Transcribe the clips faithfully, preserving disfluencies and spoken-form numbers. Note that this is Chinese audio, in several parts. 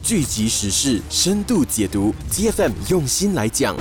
聚集时事，深度解读 ，T F M 用心来讲。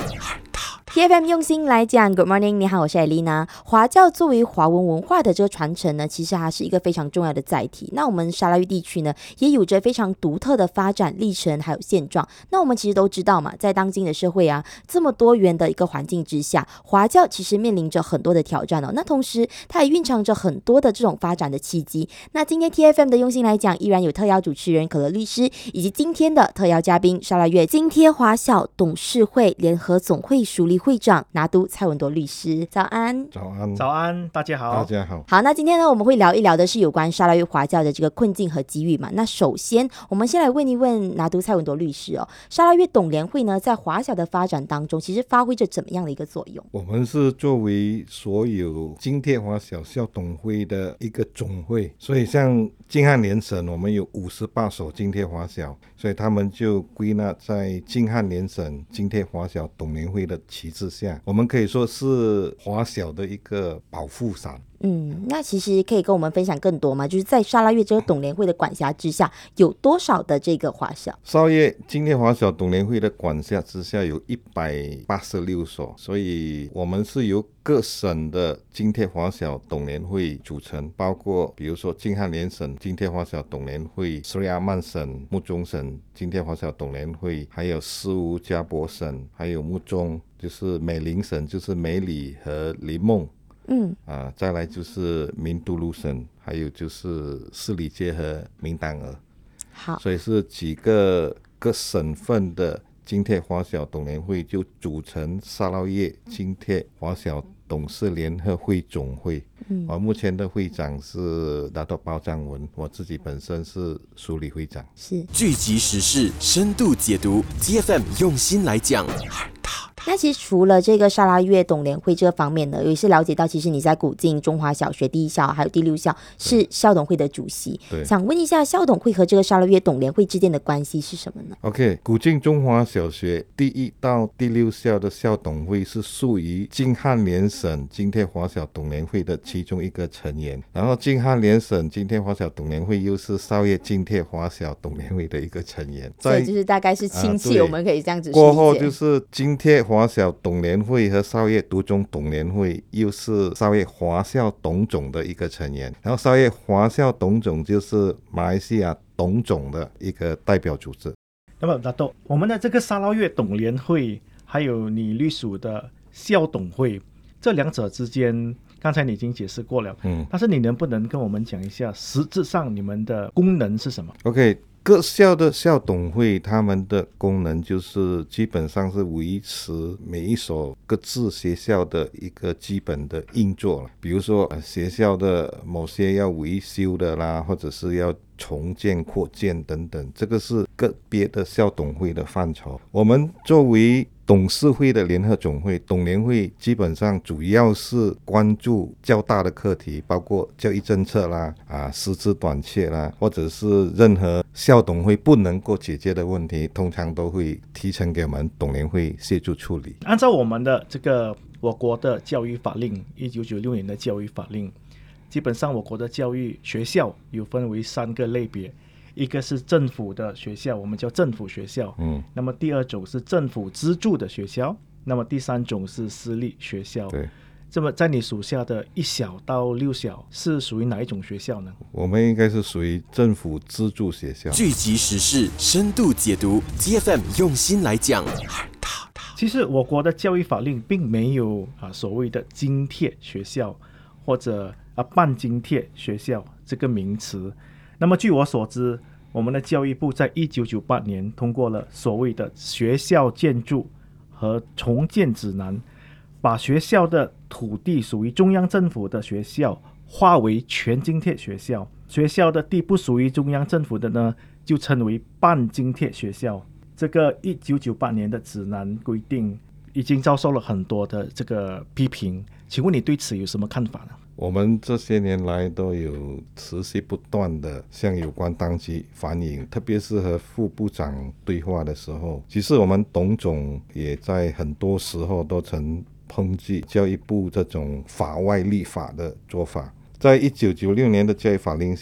T F M 用心来讲 Good morning， 你好，我是艾丽娜。华教作为华文文化的这个传承呢，其实它是一个非常重要的载体。那我们沙拉越地区呢，也有着非常独特的发展历程还有现状。那我们其实都知道嘛，在当今的社会啊，这么多元的一个环境之下，华教其实面临着很多的挑战哦。那同时，它也蕴藏着很多的这种发展的契机。那今天 T F M 的用心来讲，依然有特邀主持人可乐律师，以及今天的特邀嘉宾沙拉越津贴华小董事会联合总会属理会长拿督蔡文铎律师。早安。 早安。 早安，大家好。 大家好。 好，那今天呢，我们会聊一聊的是有关沙拉越华教的这个困境和机遇嘛。那首先，我们先来问一问拿督蔡文铎律师哦，沙拉越董联会呢，在华小的发展当中，其实发挥着怎么样的一个作用？ 我们是作为所有津贴华小校董会的一个总会，所以像津汉联省，我们有五十八所津贴华小，所以他们就归纳在津汉联省津贴华小董联会的旗帜下，我们可以说是华小的一个保护伞。 嗯，那其实可以跟我们分享更多吗？就是在沙拉越这个董联会的管辖之下，有多少的这个华小？ 沙拉越津贴华小董联会的管辖之下有一百八十六所，所以我们是由各省的津贴华小董联会组成，包括比如说津汉联省津贴华小董联会、斯里阿曼省木中省津贴华小董联会，还有斯乌加博省，还有木中，就是美林省，就是美里和林梦。 嗯啊，再来就是明都鲁省，还有就是士里街和明丹尔。 好， 所以是几个各省份的津贴华小董联会就组成沙捞越津贴华小董事联合会总会。嗯，我目前的会长是拿督包章文，我自己本身是属理会长。 是聚集时事，深度解读 ，T F M 用心来讲。 那其实除了这个沙拉越董联会这个方面呢，也是了解到，其实你在古晋中华小学第一校还有第六校是校董会的主席。想问一下，校董会和这个沙拉越董联会之间的关系是什么呢 ？OK， 古晋中华小学第一到第六校的校董会是属于津汉联省津贴华小董联会的其中一个成员，然后津汉联省津贴华小董联会又是沙越津贴华小董联会的一个成员， 所以就是大概是亲戚、啊、我们可以这样子理解。 过后就是津贴华小董联会和沙越独中董联会又是沙越华校董总的一个成员，然后沙越华校董总就是马来西亚董总的一个代表组织。 那么拿督，我们的这个沙捞越董联会还有你隶属的校董会，这两者之间刚才你已经解释过了，嗯，但是你能不能跟我们讲一下实质上你们的功能是什么？ OK，各校的校董会他们的功能就是基本上是维持每一所各自学校的一个基本的运作，比如说学校的某些要维修的啦，或者是要重建扩建等等，这个是个别的校董会的范畴。我们作为董事会的联合总会，董联会基本上主要是关注较大的课题，包括教育政策啦、啊师资短缺啦，或者是任何校董会不能够解决的问题，通常都会提呈给我们董联会协助处理。 按照我们的这个我国的教育法令，一九九六年的教育法令，基本上我国的教育学校有分为三个类别。一个是政府的学校，我们叫政府学校，嗯，那么第二种是政府资助的学校，那么第三种是私立学校。 对， 这么在你属下的一小到六小是属于哪一种学校呢？ 我们应该是属于政府资助学校。 聚集时事，深度解读 ，T F M 用心来讲。 其实我国的教育法令并没有啊所谓的津贴学校或者啊半津贴学校这个名词。那么据我所知，我们的教育部在一九九八年通过了所谓的学校建筑和重建指南，把学校的土地属于中央政府的学校划为全津贴学校，学校的地不属于中央政府的呢，就称为半津贴学校。这个一九九八年的指南规定已经遭受了很多的这个批评，请问你对此有什么看法呢？ 我们这些年来都有持续不断的向有关当局反映，特别是和副部长对话的时候，其实我们董总也在很多时候都曾抨击教育部这种法外立法的做法。在一九九六年的教育法令下，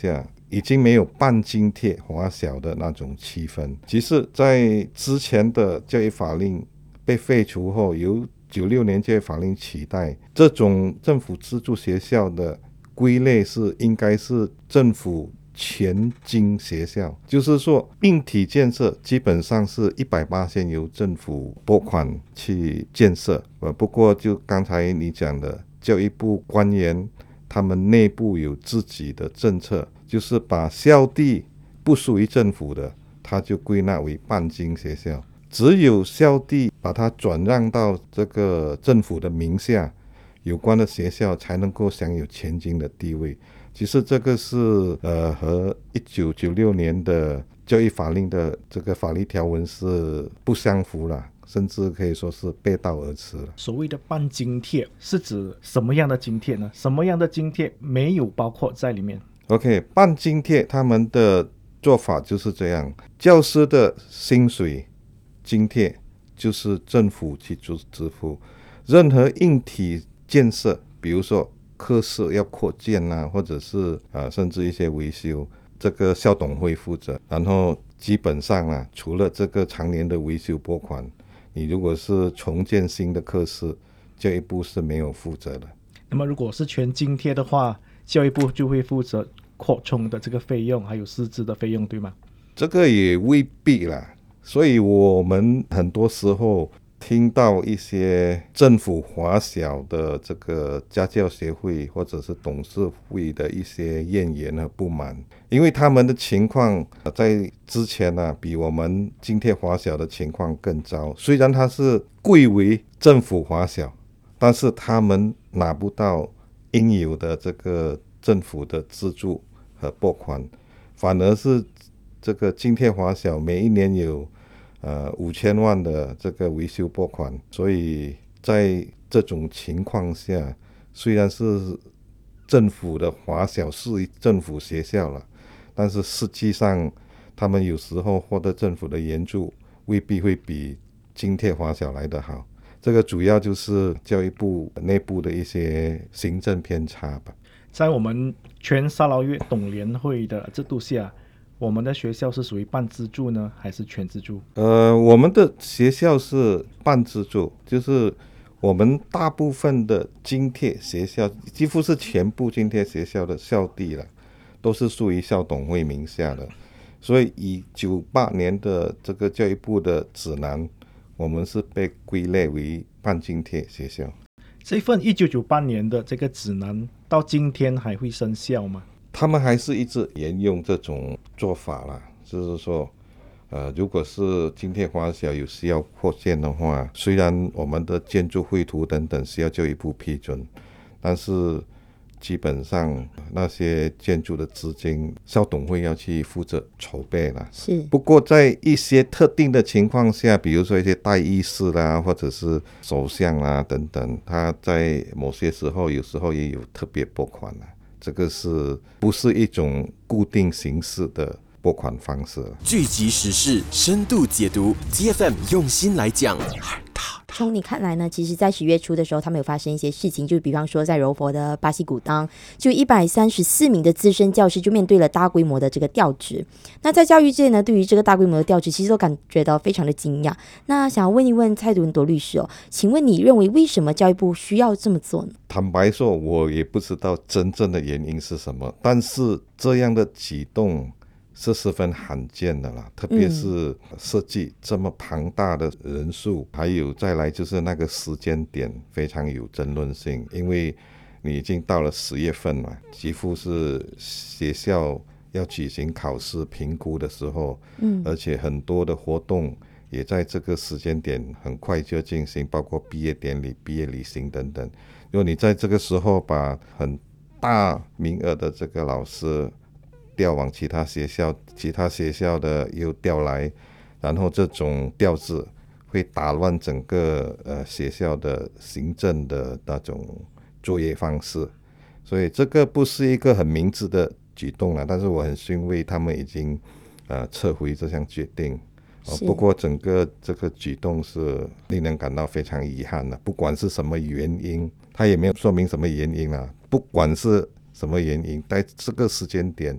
已经没有半津贴华小的那种气氛。其实在之前的教育法令被废除后，由九六年教育法令取代，这种政府资助学校的归类是应该是政府全经学校，就是说硬体建设基本上是一百八十由政府拨款去建设。呃，不过就刚才你讲的，教育部官员他们内部有自己的政策，就是把校地不属于政府的，他就归纳为半经学校，只有校地把它转让到这个政府的名下，有关的学校才能够享有全经的地位。其实这个是呃和一九九六年的教育法令的这个法律条文是不相符了，甚至可以说是背道而驰了。 所谓的半津贴是指什么样的津贴呢？什么样的津贴没有包括在里面？ OK， 半津贴他们的做法就是这样，教师的薪水津贴就是政府去支付，任何硬体建设，比如说课室要扩建啊，或者是、呃、甚至一些维修，这个校董会负责。然后基本上啊，除了这个常年的维修拨款，你如果是重建新的课室，教育部是没有负责的。 那么如果是全津贴的话，教育部就会负责扩充的这个费用还有师资的费用，对吗？ 这个也未必啦，所以我们很多时候听到一些政府华小的这个家教协会或者是董事会的一些怨言和不满，因为他们的情况在之前呢、啊、比我们津贴华小的情况更糟。虽然它是贵为政府华小，但是他们拿不到应有的这个政府的资助和拨款，反而是这个津贴华小每一年有呃五千万的这个维修拨款。所以在这种情况下，虽然是政府的华小是政府学校了，但是实际上他们有时候获得政府的援助未必会比津贴华小来得好。这个主要就是教育部内部的一些行政偏差吧。 在我们全沙捞越董联会的制度下，我们的学校是属于半资助呢，还是全资助？ 呃，我们的学校是半资助，就是我们大部分的津贴学校，几乎是全部津贴学校的校地了，都是属于校董会名下的。所以以九八年的这个教育部的指南，我们是被归类为半津贴学校。 这份一九九八年的这个指南到今天还会生效吗？ 他们还是一直沿用这种做法啦，就是说呃，如果是津贴华小有需要扩建的话，虽然我们的建筑绘图等等需要教育部批准，但是基本上那些建筑的资金校董会要去负责筹备啦。 是， 不过在一些特定的情况下，比如说一些代议士啦，或者是首相啦等等，他在某些时候有时候也有特别拨款啦，这个是不是一种固定形式的拨款方式？ 聚集时事，深度解读 ，T F M 用心来讲。 从你看来呢，其实在十月初的时候他们有发生一些事情，就比方说在柔佛的巴西古当，就一百三十四名的资深教师就面对了大规模的这个调职。那在教育界呢，对于这个大规模的调职其实都感觉到非常的惊讶。那想要问一问蔡文铎律师哦，请问你认为为什么教育部需要这么做呢？ 坦白说，我也不知道真正的原因是什么，但是这样的举动是十分罕见的啦，特别是设计这么庞大的人数、嗯、还有再来就是那个时间点非常有争论性，因为你已经到了十月份嘛，几乎是学校要举行考试评估的时候、嗯、而且很多的活动也在这个时间点很快就进行，包括毕业典礼、毕业旅行等等。如果你在这个时候把很大名额的这个老师调往其他学校，其他学校的又调来，然后这种调制会打乱整个呃学校的行政的那种作业方式，所以这个不是一个很明智的举动了。但是我很欣慰他们已经呃撤回这项决定、呃、不过整个这个举动是令人感到非常遗憾的，不管是什么原因，他也没有说明什么原因啦，不管是什么原因，在这个时间点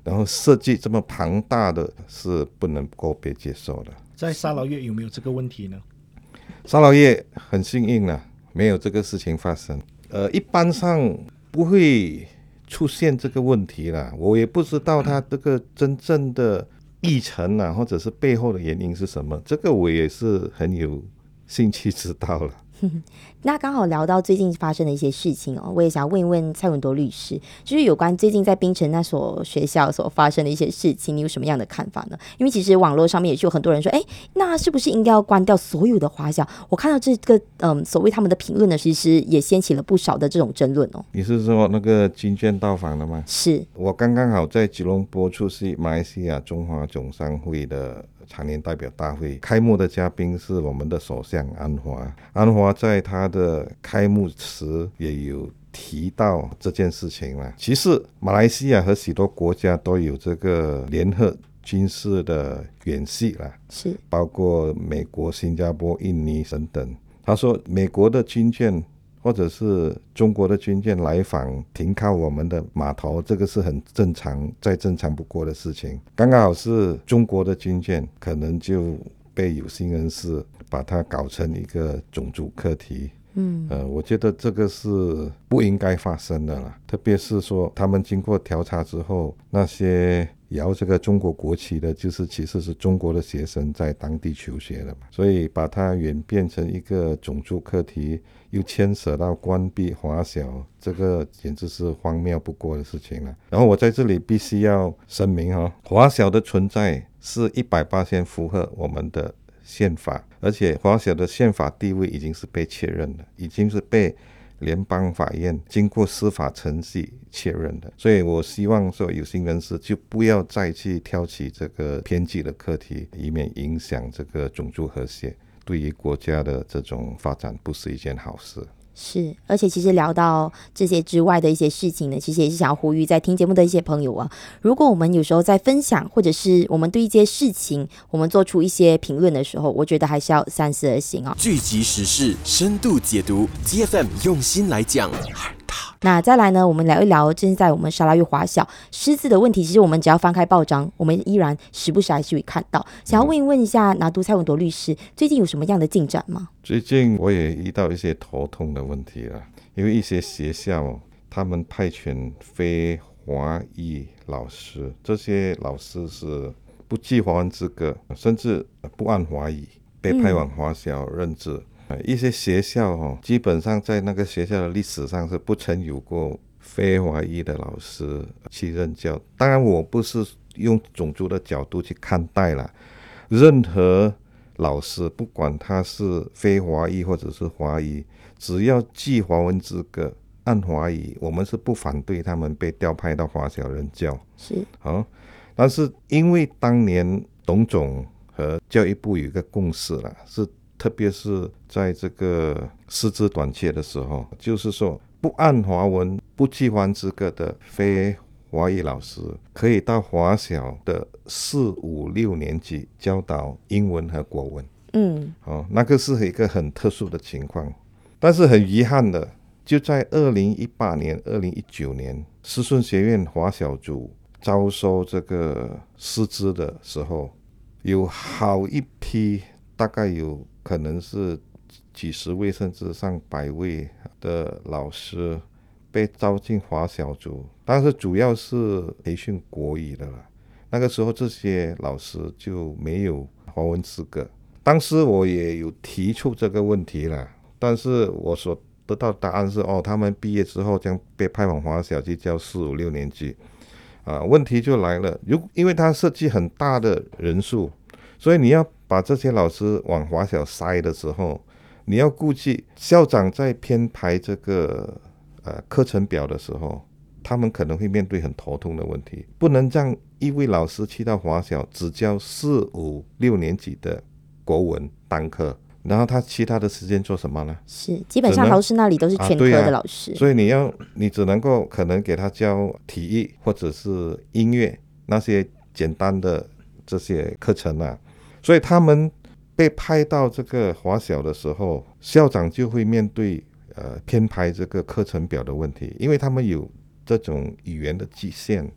然后设计这么庞大的，是不能够被接受的。 在沙劳越有没有这个问题呢？ 沙劳越很幸运了，没有这个事情发生。呃，一般上不会出现这个问题啦。我也不知道他这个真正的议程啊，或者是背后的原因是什么，这个我也是很有兴趣知道了。 那刚好聊到最近发生的一些事情哦，我也想问一问蔡文多律师，就是有关最近在槟城那所学校所发生的一些事情，你有什么样的看法呢？因为其实网络上面也是有很多人说，哎，那是不是应该要关掉所有的华小？我看到这个嗯，所谓他们的评论呢，其实也掀起了不少的这种争论哦。 你是说那个金券到访的吗？ 是， 我刚刚好在吉隆坡出席马来西亚中华总商会的常年代表大会，开幕的嘉宾是我们的首相安华。安华在他的开幕词也有提到这件事情了。其实马来西亚和许多国家都有这个联合军事的演习啦， 是包括美国、新加坡、印尼等等。他说美国的军舰或者是中国的军舰来访停靠我们的码头，这个是很正常再正常不过的事情。刚刚好是中国的军舰可能就被有心人士把它搞成一个种族课题。嗯，呃，我觉得这个是不应该发生的啦。特别是说他们经过调查之后，那些摇这个中国国旗的，就是其实是中国的学生在当地求学的嘛，所以把它演变成一个种族课题，又牵涉到关闭华小，这个简直是荒谬不过的事情了。然后我在这里必须要声明哦，华小的存在是一百巴仙符合我们的宪法，而且华小的宪法地位已经是被确认的，已经是被联邦法院经过司法程序确认的。所以我希望说有心人士就不要再去挑起这个偏激的课题，以免影响这个种族和谐，对于国家的这种发展不是一件好事。 是，而且其实聊到这些之外的一些事情呢，其实也是想要呼吁在听节目的一些朋友啊，如果我们有时候在分享，或者是我们对一些事情我们做出一些评论的时候，我觉得还是要三思而行哦。 聚集时事，深度解读 ，G F M 用心来讲。 那再来呢，我们聊一聊正在我们沙拉越华小识字的问题。其实我们只要翻开报章，我们依然时不时还是会看到。想要问一问一下拿督蔡文铎律师，最近有什么样的进展吗？ 最近我也遇到一些头痛的问题了，因为一些学校他们派遣非华裔老师，这些老师是不具华文资格，甚至不按华语被派往华小任职。嗯一些学校、哦、基本上在那个学校的历史上是不曾有过非华裔的老师去任教。当然我不是用种族的角度去看待了，任何老师不管他是非华裔或者是华裔，只要具华文资格按华语，我们是不反对他们被调派到华小任教。 是、 哦、但是因为当年董总和教育部有一个共识了，是特别是在这个师资短缺的时候，就是说不按华文不具华文资格的非华裔老师可以到华小的四五六年级教导英文和国文。 嗯， 哦，那个是一个很特殊的情况。但是很遗憾的，就在二零一八年二零一九年师顺学院华小组招收这个师资的时候，有好一批，大概有可能是几十位甚至上百位的老师被招进华小组，但是主要是培训国语的了。那个时候这些老师就没有华文资格。当时我也有提出这个问题了，但是我所得到答案是哦，他们毕业之后将被派往华小去教四五六年级。啊，问题就来了，如因为他设计很大的人数，所以你要把这些老师往华小塞的时候，你要估计校长在编排这个呃课程表的时候，他们可能会面对很头痛的问题，不能让一位老师去到华小只教四五六年级的国文单课，然后他其他的时间做什么呢？ 是基本上老师那里都是全科的老师、 啊啊、所以你要你只能够可能给他教体育或者是音乐那些简单的这些课程啊。所以他们被派到这个华小的时候，校长就会面对呃编排这个课程表的问题，因为他们有这种语言的局限，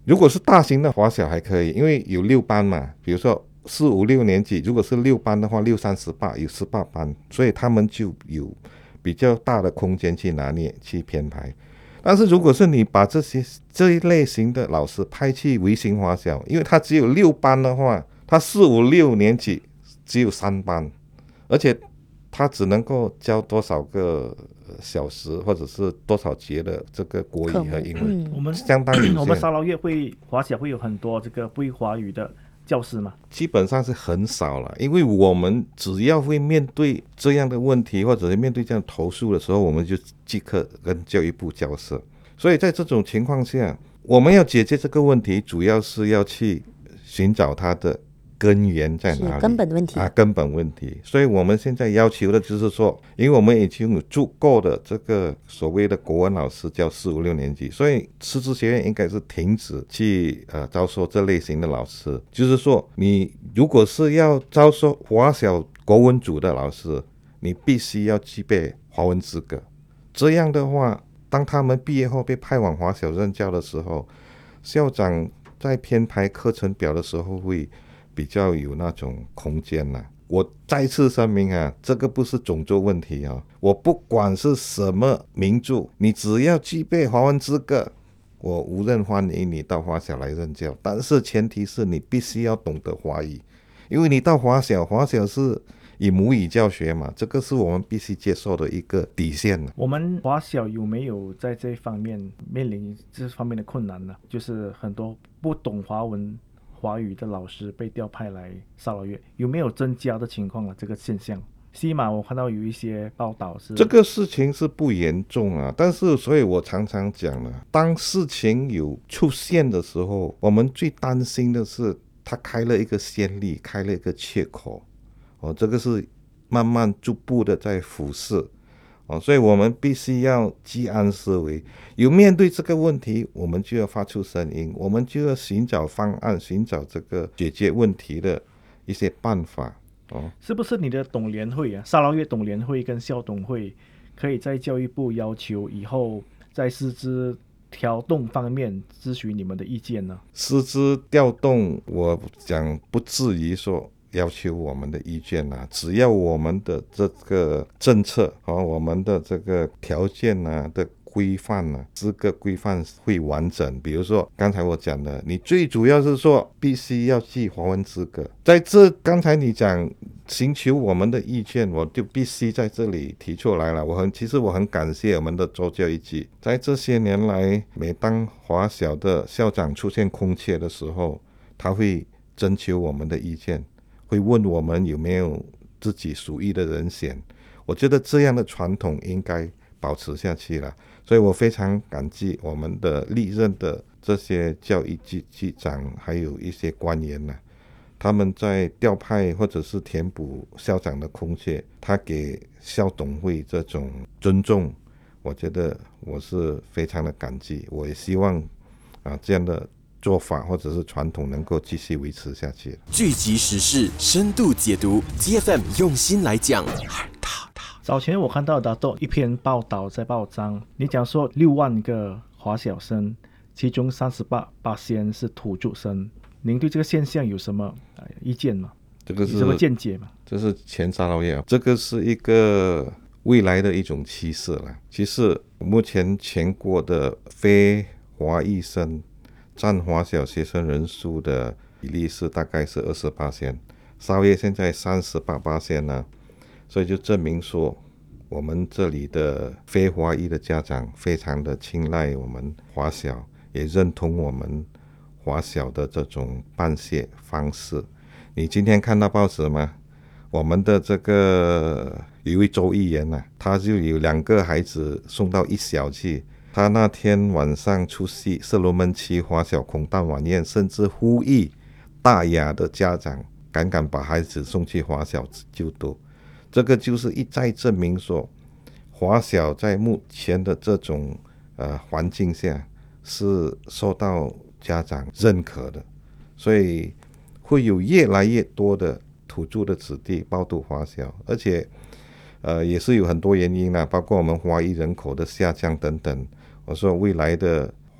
如果是大型的华小还可以，因为有六班嘛，比如说四五六年级，如果是六班的话，六三十八有十八班，所以他们就有比较大的空间去拿捏去编排。但是如果是你把这些这一类型的老师派去微型华小，因为他只有六班的话，他四五六年级只有三班，而且他只能够教多少个小时或者是多少节的这个国语和英文， 嗯我们相当有限。 我们沙捞越会华小会有很多这个不会华语的教师嘛？ 基本上是很少了，因为我们只要会面对这样的问题，或者是面对这样投诉的时候，我们就即刻跟教育部交涉。所以在这种情况下，我们要解决这个问题，主要是要去寻找它的根源在哪里， 是根本问题啊，根本问题。所以我们现在要求的就是说，因为我们已经有足够的这个所谓的国文老师教四五六年级，所以师资学院应该是停止去呃招收这类型的老师。就是说，你如果是要招收华小国文组的老师，你必须要具备华文资格。这样的话，当他们毕业后被派往华小任教的时候，校长在编排课程表的时候会比较有那种空间了。我再次声明啊，这个不是种族问题啊！我不管是什么名著，你只要具备华文资格，我无任欢迎你到华小来任教。但是前提是你必须要懂得华语，因为你到华小，华小是以母语教学嘛，这个是我们必须接受的一个底线。 我们华小有没有在这一方面面临这方面的困难呢？就是很多不懂华文华语的老师被调派来沙捞越，有没有增加的情况啊？这个现象，西马我看到有一些报道是这个事情是不严重啊，但是所以我常常讲了，当事情有出现的时候，我们最担心的是他开了一个先例，开了一个缺口。哦，这个是慢慢逐步的在腐蚀。哦，所以我们必须要居安思危，有面对这个问题，我们就要发出声音，我们就要寻找方案，寻找这个解决问题的一些办法。哦， 是不是你的董联会啊，沙捞越董联会跟校董会可以在教育部要求以后在师资调动方面咨询你们的意见呢？ 师资调动，我讲不至于说要求我们的意见啊，只要我们的这个政策和我们的这个条件啊的规范啊，资格规范会完整。比如说刚才我讲的，你最主要是说必须要具华文资格，在这刚才你讲寻求我们的意见，我就必须在这里提出来了。我很其实我很感谢我们的周教育局，在这些年来，每当华小的校长出现空缺的时候，他会征求我们的意见，会问我们有没有自己属意的人选。我觉得这样的传统应该保持下去了，所以我非常感激我们的历任的这些教育局局长，还有一些官员呢、啊，他们在调派或者是填补校长的空缺，他给校董会这种尊重，我觉得我是非常的感激。我也希望啊这样的做法或者是传统能够继续维持下去。 聚集时事，深度解读 ，T F M 用心来讲。 早前我看到的一篇报道在报章，你讲说六万个华小生，其中三十八巴仙是土著生，您对这个现象有什么、呃、意见吗？ 这个是有什么见解吗？ 这是前沙捞越，这个是一个未来的一种趋势了。其实目前全国的非华裔生占华小学生人数的比例是大概是二十八仙，沙捞越现在三十八巴仙呢，所以就证明说，我们这里的非华裔的家长非常的青睐我们华小，也认同我们华小的这种办学方式。你今天看到报纸吗？我们的这个有一位周议员啊，他就有两个孩子送到一小去。他那天晚上出席色罗门区华小孔诞晚宴，甚至呼吁大雅的家长赶赶把孩子送去华小就读。这个就是一再证明说，华小在目前的这种呃环境下是受到家长认可的，所以会有越来越多的土著的子弟报读华小，而且呃也是有很多原因啦，包括我们华裔人口的下降等等。我说未来的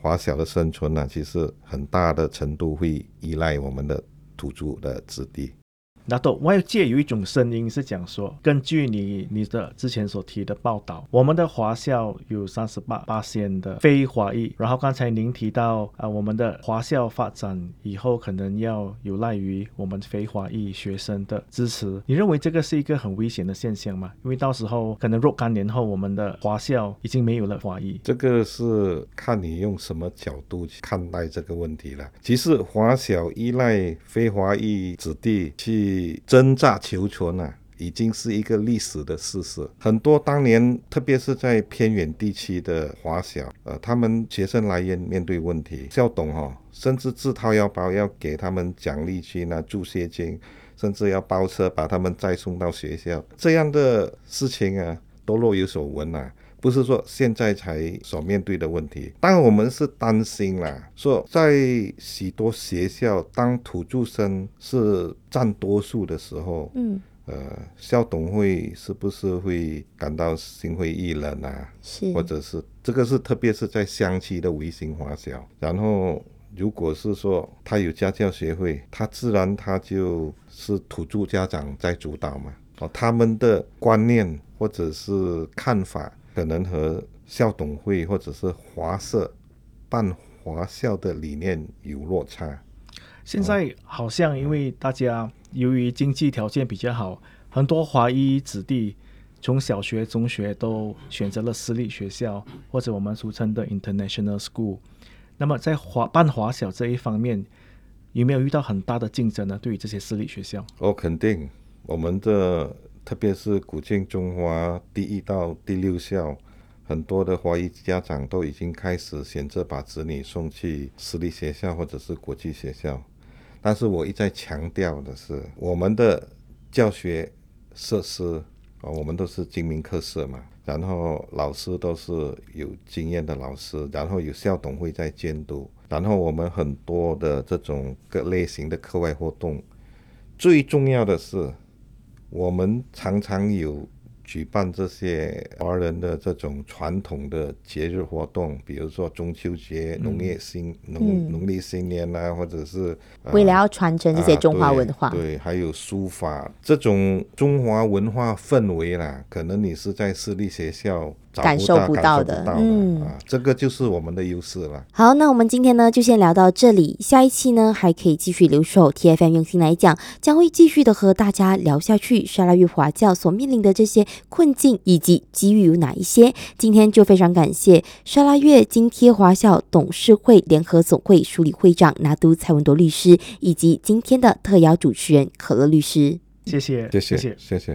华小的生存呢，其实很大的程度会依赖我们的土著的子弟。 那都外界有一种声音是讲说，根据你你的之前所提的报道，我们的华校有三十八巴仙的非华裔，然后刚才您提到啊、呃，我们的华校发展以后可能要有赖于我们非华裔学生的支持，你认为这个是一个很危险的现象吗？因为到时候可能若干年后，我们的华校已经没有了华裔。 这个是看你用什么角度去看待这个问题了。其实华小依赖非华裔子弟去挣扎求存啊，已经是一个历史的事实。很多当年特别是在偏远地区的华小呃，他们学生来源面对问题，校董哦，甚至自掏腰包要给他们奖励金啊、助学金，甚至要包车把他们再送到学校，这样的事情啊都若有所闻啊，不是说现在才所面对的问题。当然我们是担心啦，说在许多学校当土著生是占多数的时候，嗯，呃，校董会是不是会感到心灰意冷啊？是，或者是这个是特别是在乡区的微型华小，然后如果是说他有家教协会，他自然他就是土著家长在主导嘛，哦，他们的观念或者是看法可能和校董会或者是华社办华校的理念有落差。 现在好像因为大家由于经济条件比较好，很多华裔子弟从小学中学都选择了私立学校，或者我们俗称的 international school。 那么在华办华小这一方面有没有遇到很大的竞争呢？对于这些私立学校？ 哦，肯定，我们的特别是古晋中华第一到第六校，很多的华裔家长都已经开始选择把子女送去私立学校或者是国际学校。但是我一再强调的是，我们的教学设施、哦、我们都是精明课室嘛，然后老师都是有经验的老师，然后有校董会在监督，然后我们很多的这种各类型的课外活动，最重要的是我们常常有举办这些华人的这种传统的节日活动，比如说中秋节、农业新、嗯、农农历新年啊，或者是、呃、 为了要传承这些中华文化、 啊、对, 对，还有书法这种中华文化氛围啦，可能你是在私立学校找不到感受不到的, 不到的嗯、啊，这个就是我们的优势了。 好，那我们今天呢就先聊到这里，下一期呢还可以继续留守 T F M 用心来讲，将会继续的和大家聊下去沙拉越华教所面临的这些困境以及机遇有哪一些。今天就非常感谢沙拉越津贴华校董事会联合总会署理会长拿督蔡文铎律师，以及今天的特邀主持人可乐律师。 谢谢， 谢谢，谢谢。